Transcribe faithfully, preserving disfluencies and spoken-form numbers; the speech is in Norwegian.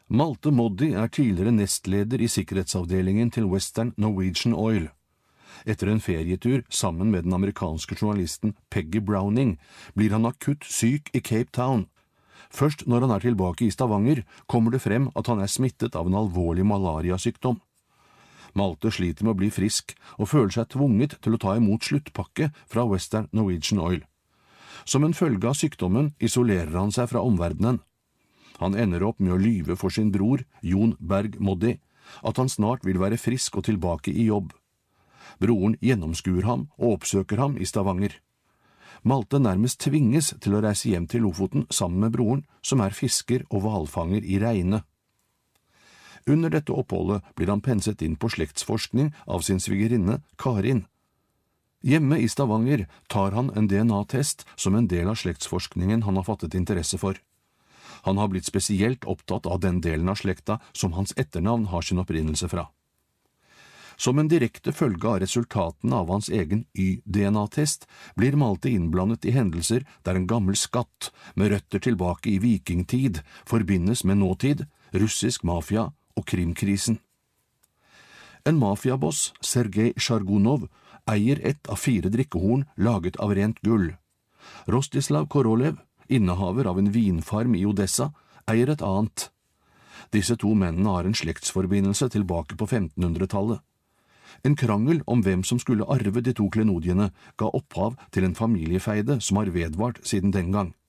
Malte Moddi er tidligere nestleder i sikkerhetsavdelingen til Western Norwegian Oil. Etter en ferietur sammen med den amerikanske journalisten Peggy Browning blir han akutt syk i Cape Town. Først når han er tilbake i Stavanger, kommer det frem at han er smittet av en alvorlig malariasykdom. Malte sliter med å bli frisk, og føler seg tvunget til å ta imot sluttpakke fra Western Norwegian Oil. Som en følge av sykdommen isolerer han seg fra omverdenen. Han ender opp med å lyve for sin bror, Jon Berg Moddi, at han snart vil være frisk og tilbake i jobb. Broren gjennomskuer ham og oppsøker ham i Stavanger. Malte nærmest tvinges til å reise hjem til Lofoten sammen med broren, som er fisker og hvalfanger i Reine. Under dette oppholdet blir han penset inn på slektsforskning av sin svigerinne Karin. Hjemme i Stavanger tar han en D N A-test som en del av slektsforskningen han har fattet interesse for. Han har blitt spesielt opptatt av den delen av slekta som hans etternavn har sin opprinnelse fra. Som en direkte følge av resultatene av hans egen Y-D N A-test blir Malte innblandet i hendelser der en gammel skatt med røtter tilbake i vikingtid forbindes med nåtid, russisk mafia og krimkrisen. En mafiaboss, Sergej Sjargunov, eier ett av fire drikkehorn laget av rent gull. Rostislav Korolev, innehaver av en vinfarm i Odessa, eier et annet. Disse to mennene har en slektsforbindelse tilbake på femtenhundretallet. En krangel om hvem som skulle arve de to klenodiene ga opphav til en familiefeide som har vedvart siden den gang.